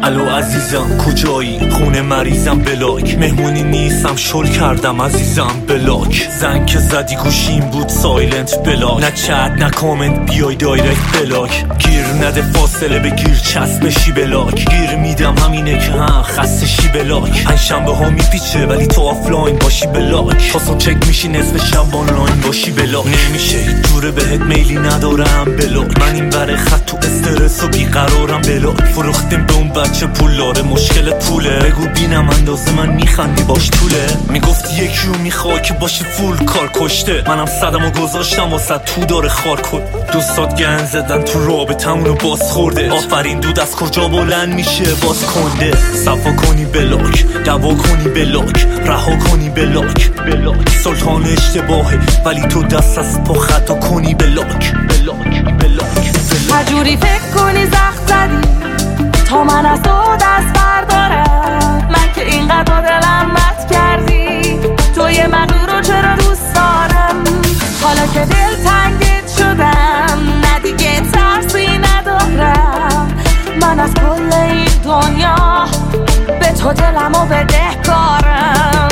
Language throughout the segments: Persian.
الو عزیزم کجایی؟ خونه مریضم بلاک، مهمونی نیستم شل کردم عزیزم بلاک. زنگ که زدی گوشیم بود سایلنت بلاک، نه چت نه کامنت بیای دایرکت بلاک. گیر نده فاصله بگیر چسب بشی بلاک، گیر میدم همینه که هم خسته شی بلاک. پنجشنبه ها میپیچه ولی تو آفلاین باشی بلاک، پاسو چک میشی نصف شب آنلاین باشی بلاک. نمیشه جوره بهت میلی ندارم بلاک، من این بره خط تو استرس و بیقرارم بلاک. فروختیم به اون بچه پولاره مشکل پوله، بگو بینم اندازه من میخندی باش طوله. میگفتی یکیو میخوای که باشه فول کار کشته، منم صدمو گذاشتم واسه تو داره خار کن. دوستات گن زدن تو رابطمونو باز خورده، آفرین دود از کجا بلند میشه باز کنده. صفا کنی بلاک، دوا کنی بلاک، رها کنی بلاک. سلطان اشتباهه ولی تو دست از پا خطا کنی بلاک. هرجوری فکر کنی زخم زدی تا من از تو دست بردارم، من که اینقدر دلم مت کردی، تو یه مغرور رو چرا دوست دارم. حالا که دل تنگت شدم نه دیگه ترسی ندارم، من از کل این دنیا به تو دلمو بدهکارم.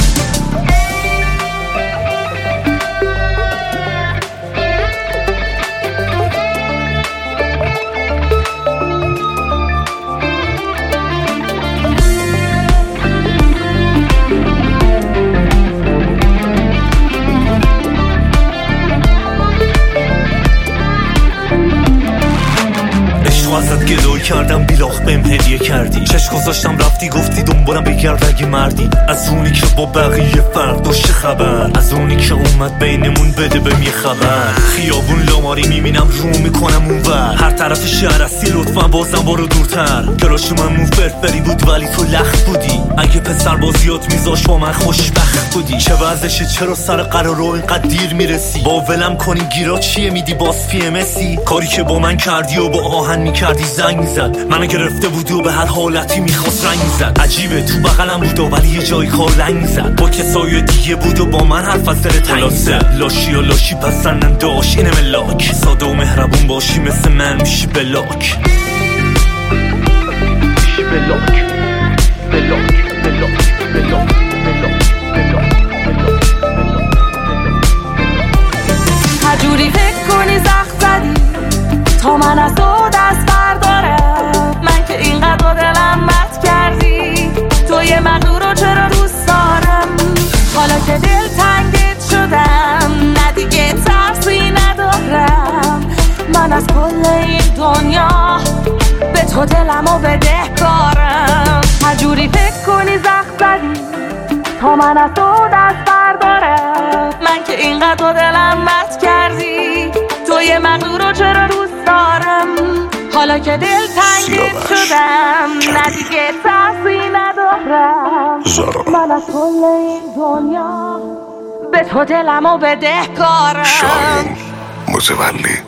ازت گلوی کردم بیلاخ بهم هدیه کردی، چشم گذاشتم رفتی گفتی دنبالم بگرد اگه مردی. از اونی که با بقیه فرق داشته خبر، از اونی که اومد بینمون بده بهم یه خبر. خیابون لاماری میبینم رو میکنم اونور، هر طرف شهر هستی لطفا بازم برو دورتر. کلاش من مو فرفری بود ولی تو لخت بودی، اگه پسر بازیات میذاش با من خوشبخت بودی. چه وضعشه چرا سر قرار رو اینقدر دیر میرسی؟ با ولم کنی گیرا چیه میدی باز پی ام اسی؟ کاری که با من کردی و با آهن میکردی زنگ میزد، منو گرفته بود و به هر حالتی میخواست رنگ میزد. عجیبه تو بغلم بود ولی یه جای کار لنگ میزد، با کسای دیگه بود و با من حرف از دل تنگ میزد. لاشی و لاشی پسندن داشت اینه ملاک، ساده و مهربون باشی مثل من میشی بلاک. میشی بلاک بلاک بلاک بلاک بلاک. هرجوری فکر کنی زخم زدی تا من از تو دست بردارم، من که اینقدر دلم مت کردی، تو یه مغرور رو چرا دوست دارم. حالا که دل تنگت شدم نه دیگه ترسی ندارم، من از کل این دنیا به تو دلمو بدهکارم. هرجوری فکر کنی زخم زدی تا من از تو دست بردارم، من که اینقدر دلم مت کردی، تو یه مغرور رو چرا دوست دارم. حالا که دل تنگت شدم نه دیگه ترسی ندارم، من از کل این دنیا به تو دلمو بدهکارم. شاهین متولی